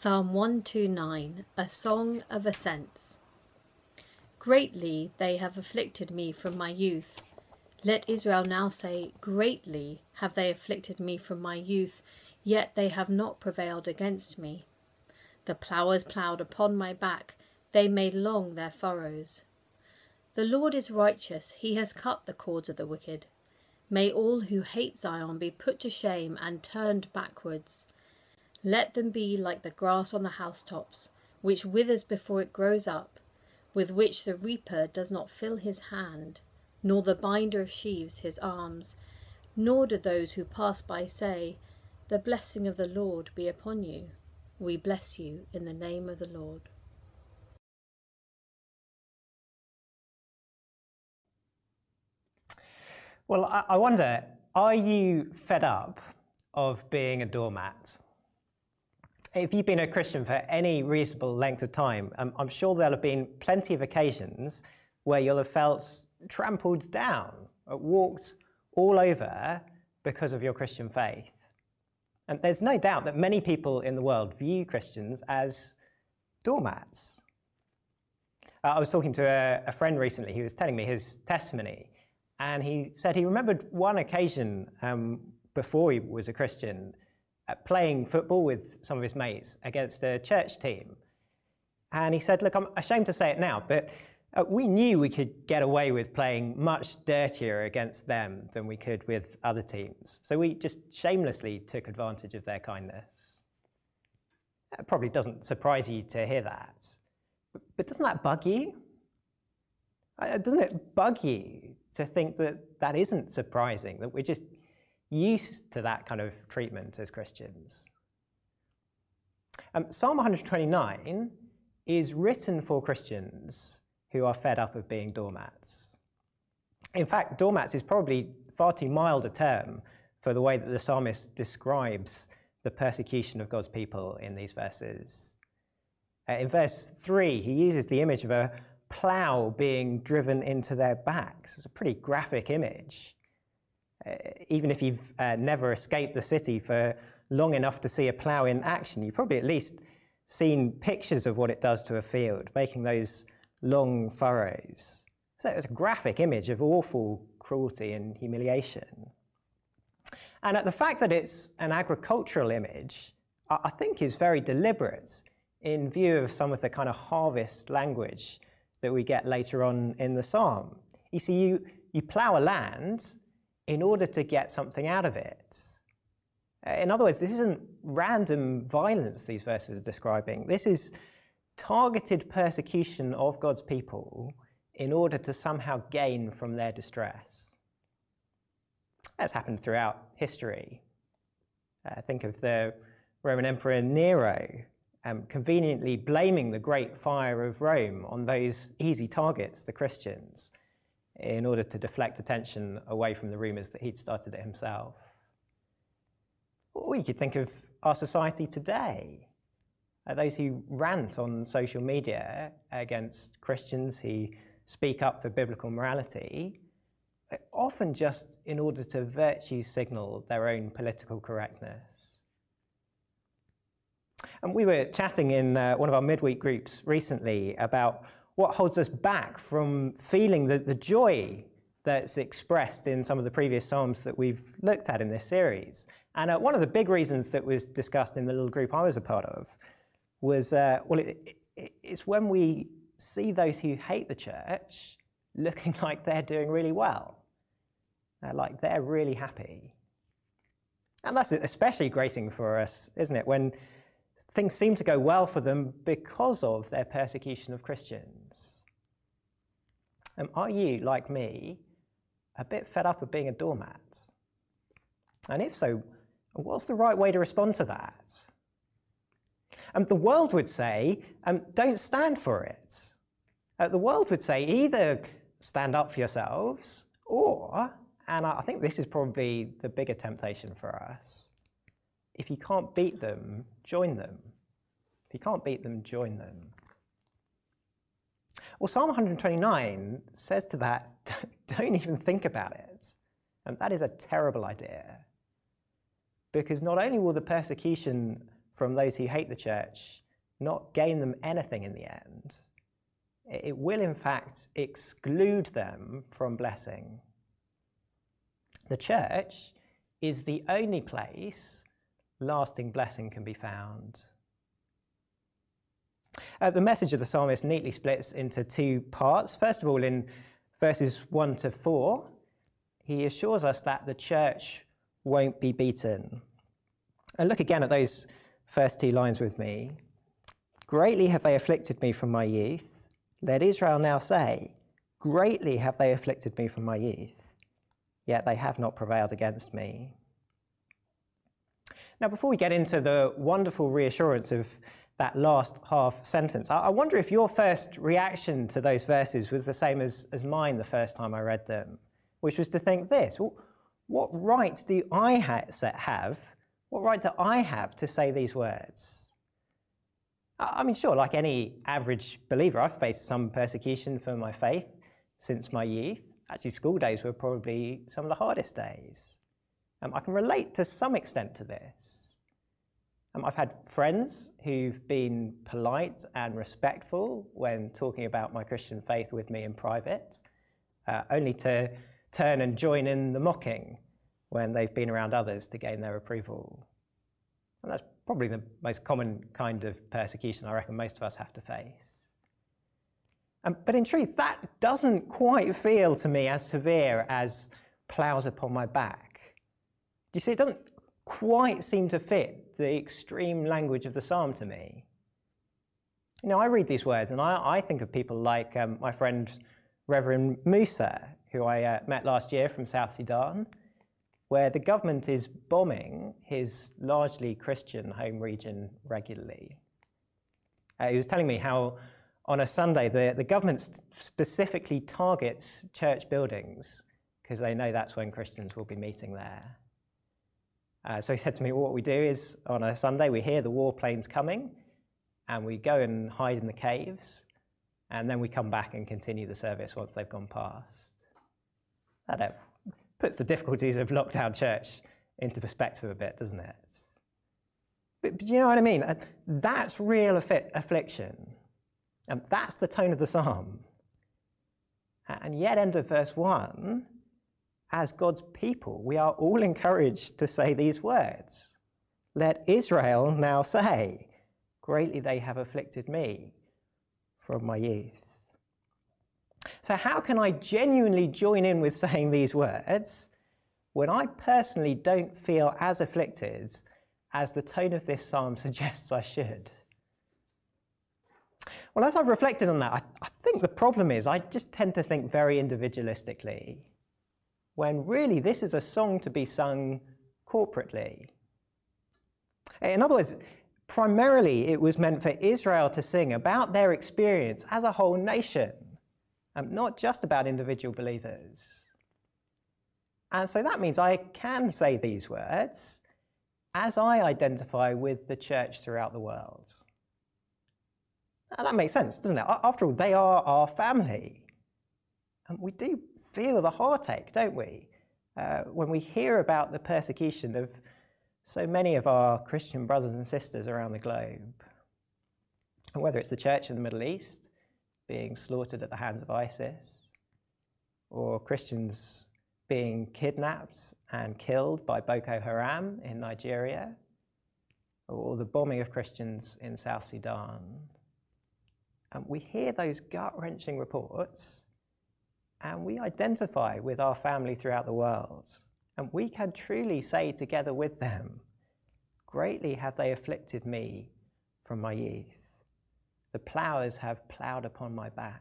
Psalm 129, a song of ascents. Greatly they have afflicted me from my youth. Let Israel now say, greatly have they afflicted me from my youth, yet they have not prevailed against me. The ploughers ploughed upon my back, they made long their furrows. The Lord is righteous, he has cut the cords of the wicked. May all who hate Zion be put to shame and turned backwards. Let them be like the grass on the housetops, which withers before it grows up, with which the reaper does not fill his hand, nor the binder of sheaves his arms, nor do those who pass by say, the blessing of the Lord be upon you. We bless you in the name of the Lord. Well, I wonder, are you fed up of being a doormat? If you've been a Christian for any reasonable length of time, I'm sure there'll have been plenty of occasions where you'll have felt trampled down, walked all over because of your Christian faith. And there's no doubt that many people in the world view Christians as doormats. I was talking to a friend recently who was telling me his testimony, and he said he remembered one occasion before he was a Christian playing football with some of his mates against a church team. And he said, look, I'm ashamed to say it now, but we knew we could get away with playing much dirtier against them than we could with other teams. So we just shamelessly took advantage of their kindness. It probably doesn't surprise you to hear that. But doesn't that bug you? Doesn't it bug you to think that that isn't surprising, that we're just used to that kind of treatment as Christians? Psalm 129 is written for Christians who are fed up of being doormats. In fact, doormats is probably far too mild a term for the way that the psalmist describes the persecution of God's people in these verses. In verse 3, he uses the image of a plough being driven into their backs. It's a pretty graphic image. Even if you've never escaped the city for long enough to see a plough in action, you've probably at least seen pictures of what it does to a field, making those long furrows. So it's a graphic image of awful cruelty and humiliation. And the fact that it's an agricultural image, I think is very deliberate in view of some of the kind of harvest language that we get later on in the psalm. You see, you plough a land in order to get something out of it. In other words, this isn't random violence these verses are describing. This is targeted persecution of God's people in order to somehow gain from their distress. That's happened throughout history. Think of the Roman Emperor Nero conveniently blaming the Great Fire of Rome on those easy targets, the Christians, in order to deflect attention away from the rumours that he'd started it himself. Or you could think of our society today. Those who rant on social media against Christians who speak up for biblical morality, often just in order to virtue signal their own political correctness. And we were chatting in one of our midweek groups recently about what holds us back from feeling the joy that's expressed in some of the previous Psalms that we've looked at in this series. And one of the big reasons that was discussed in the little group I was a part of was, it's when we see those who hate the church looking like they're doing really well, like they're really happy. And that's especially grating for us, isn't it, when things seem to go well for them because of their persecution of Christians. Are you, like me, a bit fed up of being a doormat? And if so, what's the right way to respond to that? The world would say, don't stand for it. The world would say either stand up for yourselves or, and I think this is probably the bigger temptation for us, if you can't beat them, join them. If you can't beat them, join them. Well, Psalm 129 says to that, don't even think about it. And that is a terrible idea. Because not only will the persecution from those who hate the church not gain them anything in the end. It will, in fact, exclude them from blessing. The church is the only place lasting blessing can be found. The message of the psalmist neatly splits into two parts. First of all, in verses 1 to 4, he assures us that the church won't be beaten. And look again at those first two lines with me. Greatly have they afflicted me from my youth. Let Israel now say, greatly have they afflicted me from my youth, yet they have not prevailed against me. Now, before we get into the wonderful reassurance of that last half sentence, I wonder if your first reaction to those verses was the same as mine the first time I read them, which was to think this: well, what right do I have? What right do I have to say these words? I mean, sure, like any average believer, I've faced some persecution for my faith since my youth. Actually, school days were probably some of the hardest days. I can relate to some extent to this. I've had friends who've been polite and respectful when talking about my Christian faith with me in private, only to turn and join in the mocking when they've been around others to gain their approval. And that's probably the most common kind of persecution I reckon most of us have to face. But in truth, that doesn't quite feel to me as severe as ploughs upon my back. Do you see, it doesn't quite seem to fit the extreme language of the psalm to me. You know, I read these words and I think of people like my friend Reverend Musa, who I met last year from South Sudan, where the government is bombing his largely Christian home region regularly. He was telling me how on a Sunday the government specifically targets church buildings because they know that's when Christians will be meeting there. So he said to me, what we do is on a Sunday we hear the warplanes coming and we go and hide in the caves and then we come back and continue the service once they've gone past. That puts the difficulties of lockdown church into perspective a bit, doesn't it? But you know what I mean? That's real affliction. And that's the tone of the psalm. And yet, end of verse 1, as God's people, we are all encouraged to say these words. Let Israel now say, greatly they have afflicted me from my youth. So how can I genuinely join in with saying these words when I personally don't feel as afflicted as the tone of this psalm suggests I should? Well, as I've reflected on that, I think the problem is I just tend to think very individualistically, when really this is a song to be sung corporately. In other words, primarily it was meant for Israel to sing about their experience as a whole nation, not just about individual believers. And so that means I can say these words as I identify with the church throughout the world. And that makes sense, doesn't it? After all, they are our family. And we do feel the heartache, don't we? When we hear about the persecution of so many of our Christian brothers and sisters around the globe. And whether it's the church in the Middle East being slaughtered at the hands of ISIS, or Christians being kidnapped and killed by Boko Haram in Nigeria, or the bombing of Christians in South Sudan. And we hear those gut-wrenching reports and we identify with our family throughout the world. And we can truly say together with them, greatly have they afflicted me from my youth. The ploughers have ploughed upon my back.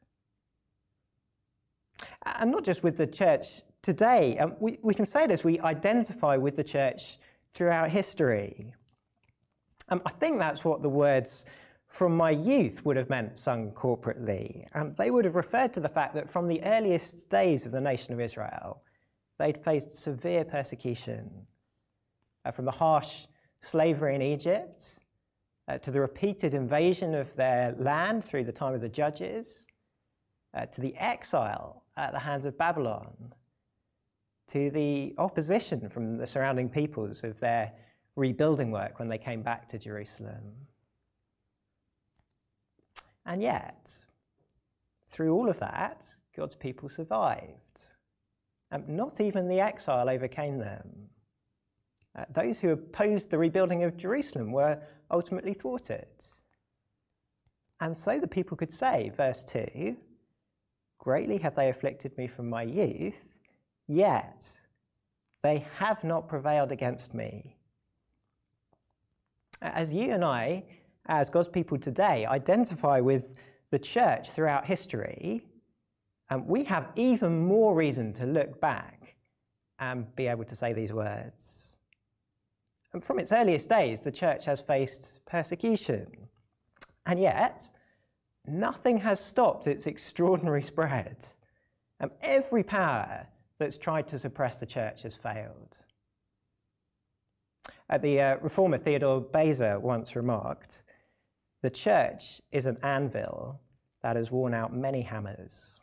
And not just with the church today, we can say this, we identify with the church throughout history. I think that's what the words from my youth would have meant sung corporately. They would have referred to the fact that from the earliest days of the nation of Israel, they'd faced severe persecution, from the harsh slavery in Egypt, to the repeated invasion of their land through the time of the judges, to the exile at the hands of Babylon, to the opposition from the surrounding peoples of their rebuilding work when they came back to Jerusalem. And yet, through all of that, God's people survived. Not even the exile overcame them. Those who opposed the rebuilding of Jerusalem were ultimately thwarted. And so the people could say, verse 2, "Greatly have they afflicted me from my youth, yet they have not prevailed against me." As you and I, as God's people today, identify with the church throughout history, we have even more reason to look back and be able to say these words. And from its earliest days, the church has faced persecution, and yet nothing has stopped its extraordinary spread. Every power that's tried to suppress the church has failed. The reformer Theodore Beza once remarked, "The church is an anvil that has worn out many hammers."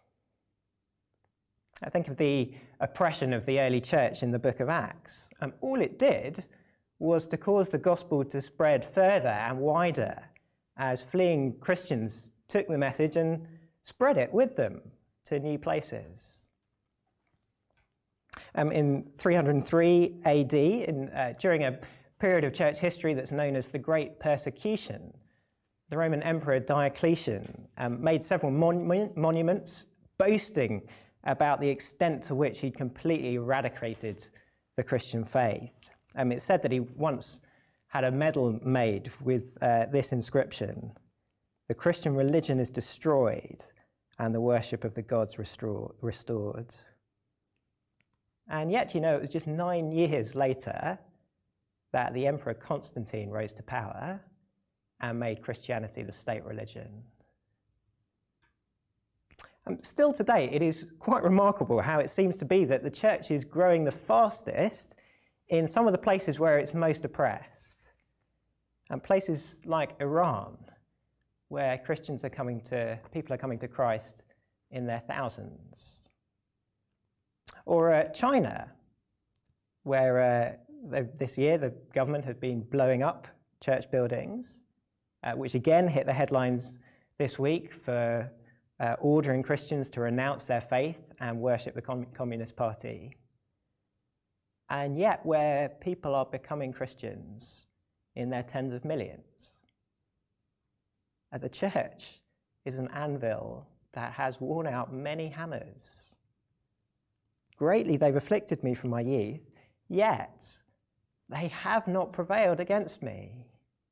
I think of the oppression of the early church in the book of Acts. All it did was to cause the gospel to spread further and wider as fleeing Christians took the message and spread it with them to new places. In 303 AD, during a period of church history that's known as the Great Persecution, the Roman Emperor Diocletian made several monuments boasting about the extent to which he'd completely eradicated the Christian faith. It's said that he once had a medal made with this inscription: "The Christian religion is destroyed and the worship of the gods restored." And yet, it was just 9 years later that the Emperor Constantine rose to power and made Christianity the state religion. Still today, it is quite remarkable how it seems to be that the church is growing the fastest in some of the places where it's most oppressed. And places like Iran, where people are coming to Christ in their thousands. Or China, where this year the government had been blowing up church buildings, which again hit the headlines this week for ordering Christians to renounce their faith and worship the Communist Party. And yet where people are becoming Christians in their tens of millions. The church is an anvil that has worn out many hammers. "Greatly they've afflicted me from my youth, yet they have not prevailed against me."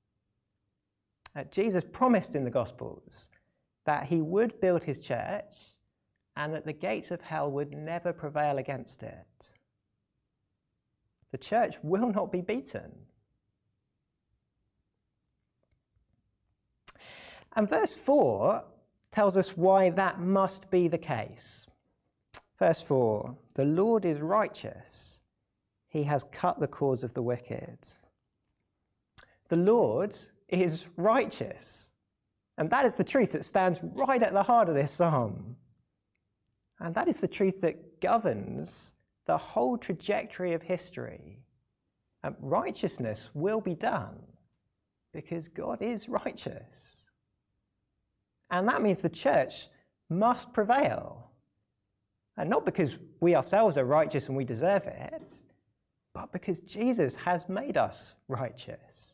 Jesus promised in the Gospels that he would build his church and that the gates of hell would never prevail against it. The church will not be beaten. And verse 4 tells us why that must be the case. Verse 4, "The Lord is righteous. He has cut the cords of the wicked." The Lord is righteous. And that is the truth that stands right at the heart of this psalm. And that is the truth that governs the whole trajectory of history. Righteousness will be done because God is righteous. And that means the church must prevail. And not because we ourselves are righteous and we deserve it, but because Jesus has made us righteous.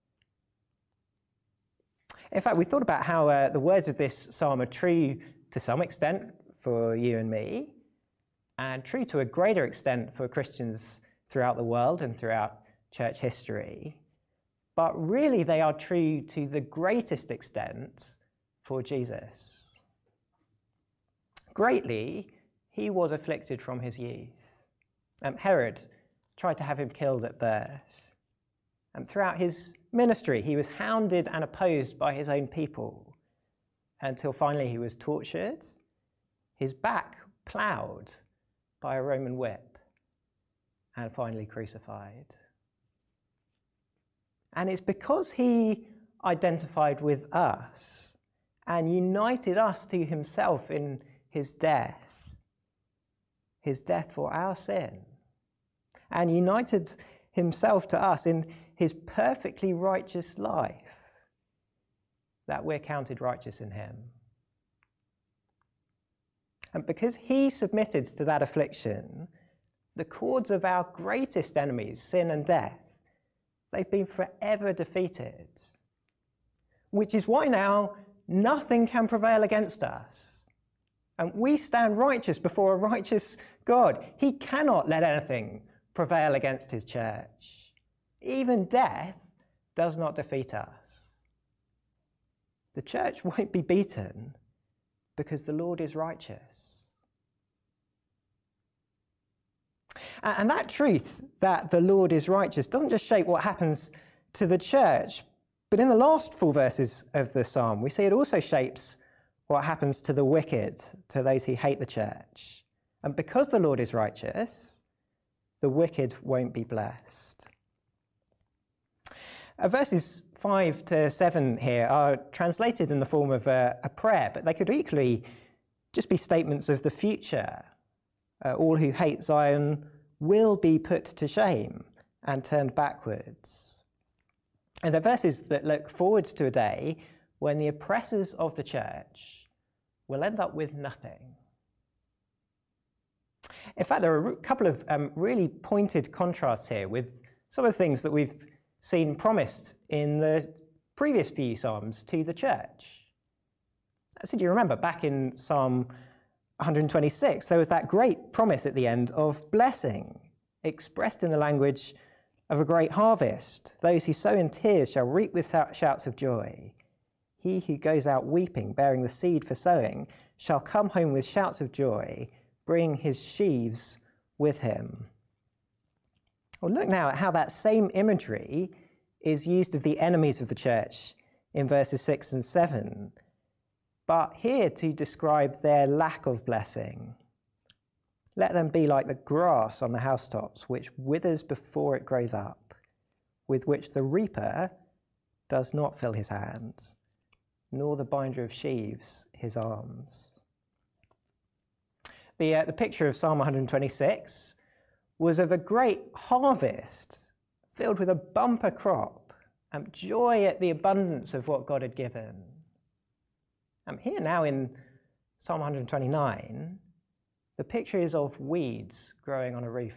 In fact, we thought about how the words of this psalm are true to some extent for you and me, and true to a greater extent for Christians throughout the world and throughout church history. But really, they are true to the greatest extent for Jesus. Greatly, he was afflicted from his youth. Herod tried to have him killed at birth. And throughout his ministry, he was hounded and opposed by his own people until finally he was tortured, his back ploughed by a Roman whip, and finally crucified. And it's because he identified with us and united us to himself in his death for our sin, and united himself to us in his perfectly righteous life, that we're counted righteous in him. And because he submitted to that affliction, the cords of our greatest enemies, sin and death, they've been forever defeated. Which is why now nothing can prevail against us. And we stand righteous before a righteous God. He cannot let anything prevail against his church. Even death does not defeat us. The church won't be beaten because the Lord is righteous. And that truth that the Lord is righteous doesn't just shape what happens to the church, but in the last 4 verses of the psalm, we see it also shapes what happens to the wicked, to those who hate the church. And because the Lord is righteous, the wicked won't be blessed. Verses 5 to 7 here are translated in the form of a prayer, but they could equally just be statements of the future. All who hate Zion will be put to shame and turned backwards. And they're verses that look forward to a day when the oppressors of the church will end up with nothing. In fact, there are a couple of really pointed contrasts here with some of the things that we've seen promised in the previous few Psalms to the church. So do you remember back in Psalm 126, there was that great promise at the end of blessing, expressed in the language of a great harvest. Those who sow in tears shall reap with shouts of joy. He who goes out weeping, bearing the seed for sowing, shall come home with shouts of joy, bring his sheaves with him. Well, look now at how that same imagery is used of the enemies of the church in verses 6 and 7, but here to describe their lack of blessing. Let them be like the grass on the housetops, which withers before it grows up, with which the reaper does not fill his hands, nor the binder of sheaves his arms. The picture of Psalm 126 was of a great harvest filled with a bumper crop and joy at the abundance of what God had given. Here now in Psalm 129, the picture is of weeds growing on a roof.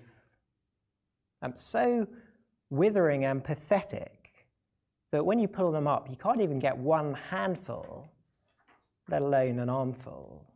So withering and pathetic that when you pull them up, you can't even get one handful, let alone an armful.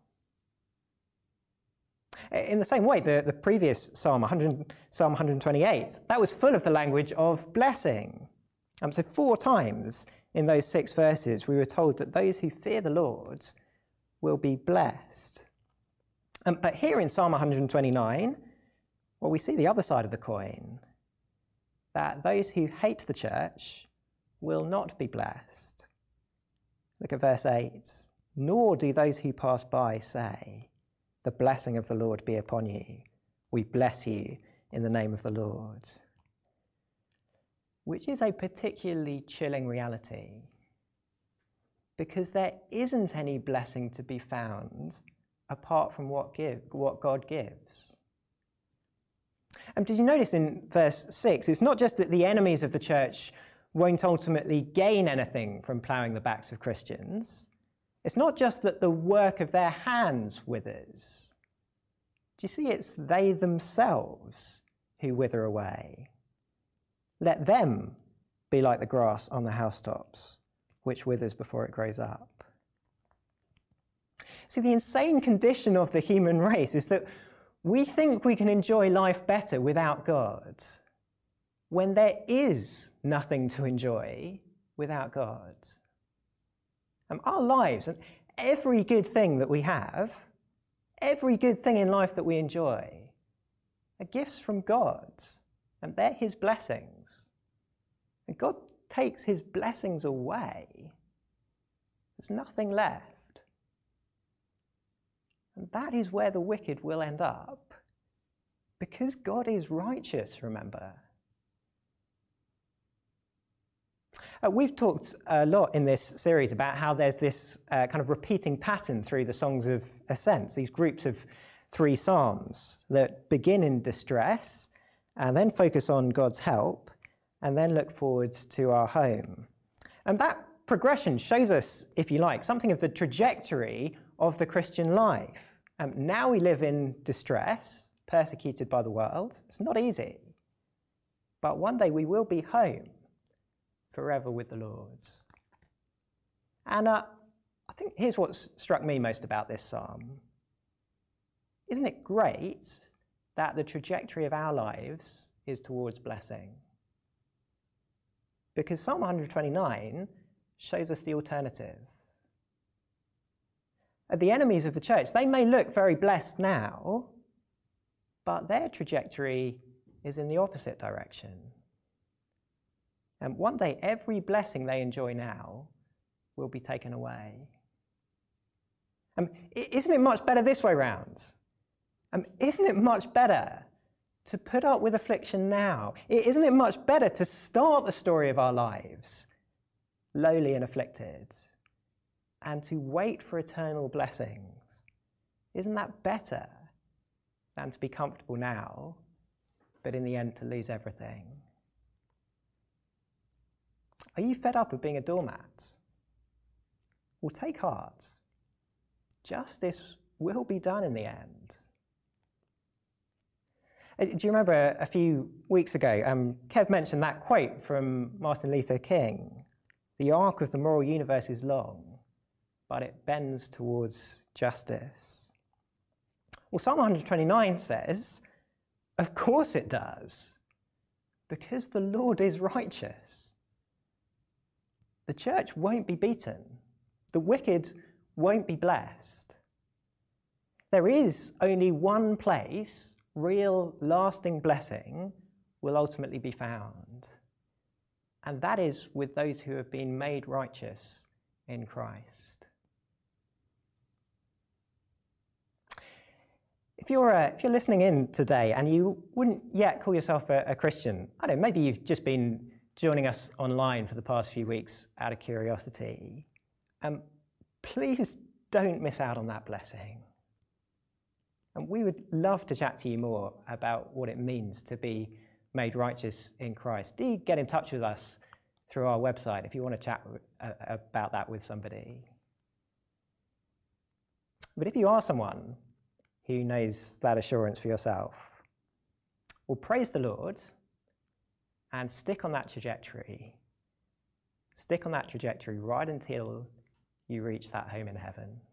In the same way, the previous Psalm 128, that was full of the language of blessing. So 4 times in those 6 verses, we were told that those who fear the Lord will be blessed. But here in Psalm 129, well, we see the other side of the coin, that those who hate the church will not be blessed. Look at verse 8. Nor do those who pass by say, the blessing of the Lord be upon you. We bless you in the name of the Lord. Which is a particularly chilling reality, because there isn't any blessing to be found apart from what God gives. And did you notice in verse 6, it's not just that the enemies of the church won't ultimately gain anything from ploughing the backs of Christians. It's not just that the work of their hands withers. Do you see? It's they themselves who wither away. Let them be like the grass on the housetops, which withers before it grows up. See, the insane condition of the human race is that we think we can enjoy life better without God, when there is nothing to enjoy without God. Our lives and every good thing that we have, every good thing in life that we enjoy, are gifts from God, and they're his blessings. And God takes his blessings away. There's nothing left. And that is where the wicked will end up, because God is righteous, remember. We've talked a lot in this series about how there's this kind of repeating pattern through the Songs of Ascents, these groups of 3 psalms that begin in distress and then focus on God's help and then look forwards to our home. And that progression shows us, if you like, something of the trajectory of the Christian life. Now we live in distress, persecuted by the world. It's not easy. But one day we will be home forever with the Lord. And I think here's what struck me most about this psalm. Isn't it great that the trajectory of our lives is towards blessing? Because Psalm 129 shows us the alternative. The enemies of the church, they may look very blessed now, but their trajectory is in the opposite direction. And one day, every blessing they enjoy now will be taken away. Isn't it much better this way round? Isn't it much better to put up with affliction now? Isn't it much better to start the story of our lives lowly and afflicted and to wait for eternal blessings? Isn't that better than to be comfortable now, but in the end to lose everything? Are you fed up of being a doormat? Well, take heart. Justice will be done in the end. Do you remember a few weeks ago, Kev mentioned that quote from Martin Luther King? The arc of the moral universe is long, but it bends towards justice. Well, Psalm 129 says, of course it does, because the Lord is righteous. The church won't be beaten. The wicked won't be blessed. There is only one place real, lasting blessing will ultimately be found. And that is with those who have been made righteous in Christ. If you're listening in today and you wouldn't yet call yourself a Christian, I don't know, maybe you've just been joining us online for the past few weeks out of curiosity, please don't miss out on that blessing. And we would love to chat to you more about what it means to be made righteous in Christ. Do get in touch with us through our website if you want to chat about that with somebody. But if you are someone who knows that assurance for yourself, well, praise the Lord and stick on that trajectory. Stick on that trajectory right until you reach that home in heaven.